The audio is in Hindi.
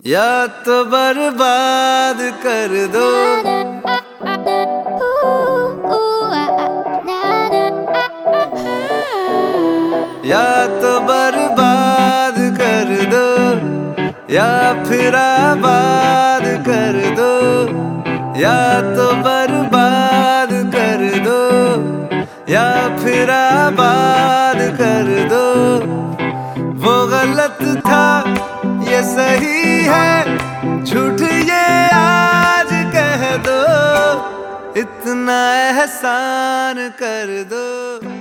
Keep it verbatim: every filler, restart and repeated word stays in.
या तो बर्बाद कर दो, या तो बर्बाद कर दो, या फिर आबाद कर दो, या तो बर्बाद कर दो, या फिर आबाद कर दो। वो गलत था ये सही है, झूठ ये आज कह दो, इतना एहसान कर दो।